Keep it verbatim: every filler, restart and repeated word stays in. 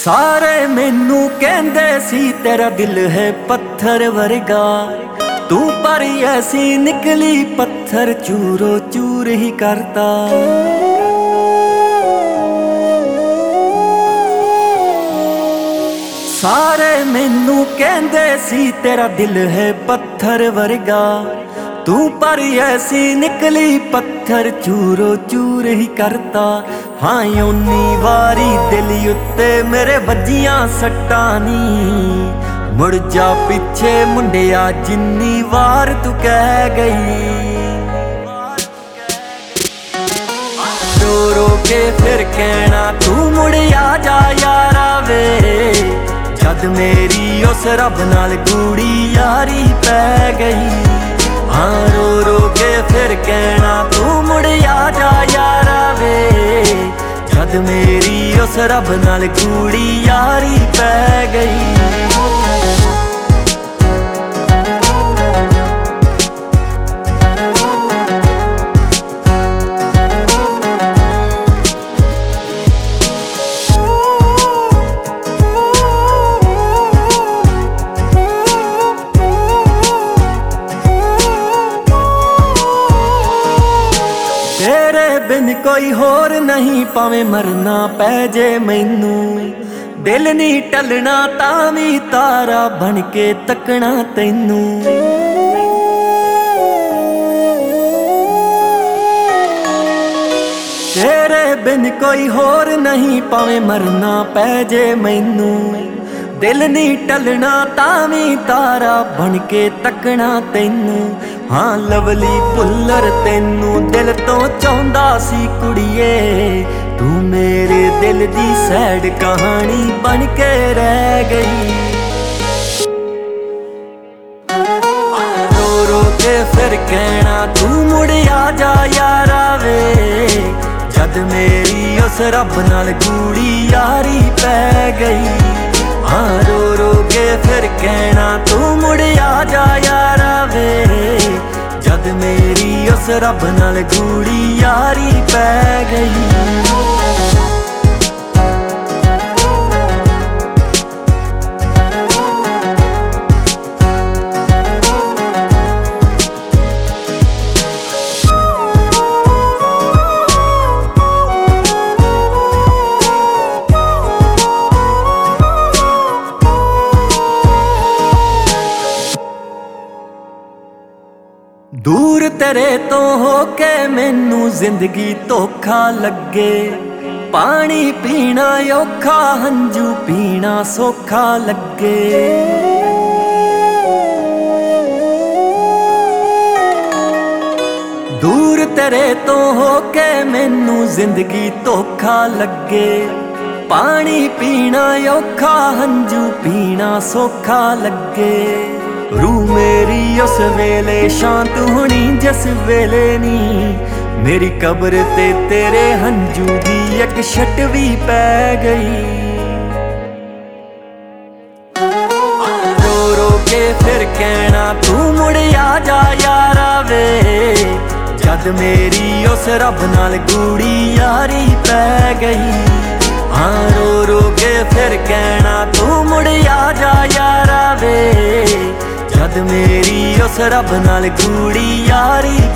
ਸਾਰੇ ਮੈਨੂੰ ਕਹਿੰਦੇ ਸੀ ਤੇਰਾ ਦਿਲ ਹੈ ਪੱਥਰ ਵਰਗਾ, ਤੂੰ ਪਰ ਐਸੀ ਨਿਕਲੀ ਪੱਥਰ ਚੂਰੋ ਚੂਰ ਹੀ ਕਰਤਾ। ਸਾਰੇ ਮੈਨੂੰ ਕਹਿੰਦੇ ਸੀ ਤੇਰਾ ਦਿਲ ਹੈ ਪੱਥਰ ਵਰਗਾ, ਤੂੰ ਪਰ ਐਸੀ ਨਿਕਲੀ ਪੱਥਰ ਚੂਰੋ ਚੂਰ ਹੀ ਕਰਤਾ। ਹਾਂ ਓਨੀ ਵਾਰੀ ਦਿਲ ਉੱਤੇ ਮੇਰੇ ਵੱਜੀਆਂ ਸੱਟਾਂ ਨੀ, ਮੁੜ ਜਾ ਪਿੱਛੇ ਮੁੰਡਿਆ ਜਿੰਨੀ ਵਾਰ ਤੂੰ ਕਹਿ ਗਈ। ਰੋ ਰੋ ਕੇ ਫਿਰ ਕਹਿਣਾ ਤੂੰ ਮੁੜ ਆ ਜਾ ਯਾਰਾ ਵੇ, ਜਦ ਮੇਰੀ ਉਸ ਰੱਬ ਨਾਲ ਗੂੜੀ ਯਾਰੀ ਪੈ ਗਈ। ਹਾਂ ਰੋ ਰੋ ਕੇ ਫਿਰ ਕਹਿਣਾ ਤੂੰ ਮੁੜ ਆ ਜਾ ਯਾਰਾ ਵੇ, ਜਦ ਮੇਰੀ ਉਸ ਰੱਬ ਨਾਲ ਗੂੜੀ ਯਾਰੀ ਪੈ ਗਈ। ਤੇਰੇ ਬਿਨ ਕੋਈ ਹੋਰ ਨਹੀਂ, ਭਾਵੇਂ ਮਰਨਾ ਪੈ ਜੇ ਮੈਨੂੰ, ਦਿਲ ਨਹੀਂ ਟਲਣਾ ਤਾਂ ਵੀ ਤਾਰਾ ਬਣ ਕੇ ਤੱਕਣਾ ਤੈਨੂੰ। ਤੇਰੇ ਬਿਨ ਕੋਈ ਹੋਰ ਨਹੀਂ, ਭਾਵੇਂ ਮਰਨਾ ਪੈ ਜੇ ਮੈਨੂੰ, ਦਿਲ ਨਹੀਂ ਟਲਣਾ ਤਾਂ ਵੀ ਤਾਰਾ ਬਣ ਕੇ ਤੱਕਣਾ ਤੈਨੂੰ। ਹਾਂ ਲਵਲੀ ਭੁੱਲਰ ਤੈਨੂੰ ਦਿਲ ਤੋਂ ਚਾਹੁੰਦਾ ਸੀ ਕੁੜੀਏ, ਤੂੰ ਮੇਰੇ ਦਿਲ ਦੀ ਸੈਡ ਕਹਾਣੀ ਬਣ ਕੇ ਰਹਿ ਗਈ। ਰੋ ਰੋ ਕੇ ਫਿਰ ਕਹਿਣਾ ਤੂੰ ਮੁੜ ਆ ਜਾ ਯਾਰਾ ਵੇ, ਜਦ ਮੇਰੀ ਉਸ ਰੱਬ ਨਾਲ ਗੂੜੀ ਯਾਰੀ ਪੈ ਗਈ। ਹਾਂ ਰੋ ਰੋ ਕੇ ਫਿਰ ਕਹਿਣਾ ਤੂੰ ਮੁੜ ਆ ਜਾ ਯਾਰਾ ਵੇ, ਜਦ ਮੇਰੀ ਉਸ ਰੱਬ ਨਾਲ ਗੂੜੀ ਯਾਰੀ ਪੈ ਗਈ। ਦੂਰ ਤੇਰੇ ਤੋਂ ਹੋ ਕੇ ਮੈਨੂੰ ਜ਼ਿੰਦਗੀ ਧੋਖਾ ਲੱਗੇ, ਪਾਣੀ ਪੀਣਾ ਔਖਾ ਹੰਝੂ ਪੀਣਾ ਸੌਖਾ ਲੱਗੇ। ਦੂਰ ਤੇਰੇ ਤੋਂ ਹੋ ਕੇ ਮੈਨੂੰ ਜ਼ਿੰਦਗੀ ਧੋਖਾ ਲੱਗੇ, ਪਾਣੀ ਪੀਣਾ ਔਖਾ ਹੰਝੂ ਪੀਣਾ ਸੌਖਾ ਲੱਗੇ। ਰੂਹ ਮੇਰੀ ਉਸ ਵੇਲੇ ਸ਼ਾਂਤ ਹੋਣੀ ਜਿਸ ਵੇਲੇ ਨੀ, ਮੇਰੀ ਕਬਰ ਤੇ ਤੇਰੇ ਹੰਝੂ ਦੀ ਇੱਕ ਛਟ ਵੀ ਪੈ ਗਈ। ਰੋ ਰੋ ਕੇ ਫਿਰ ਕਹਿਣਾ ਤੂੰ ਮੁੜ ਆ ਜਾ ਯਾਰਾ ਵੇ, ਜਦ ਮੇਰੀ ਉਸ ਰੱਬ ਨਾਲ ਗੂੜੀ ਯਾਰੀ ਪੈ ਗਈ। ਹਾਂ ਰੋ ਰੋ ਕੇ ਫਿਰ ਕਹਿਣਾ ਤੂੰ ਮੁੜ ਆ ਜਾ ਯਾਰਾ ਵੇ, ਜਦ ਮੇਰੀ ਉਸ ਰੱਬ ਨਾਲ ਗੂੜੀ ਯਾਰੀ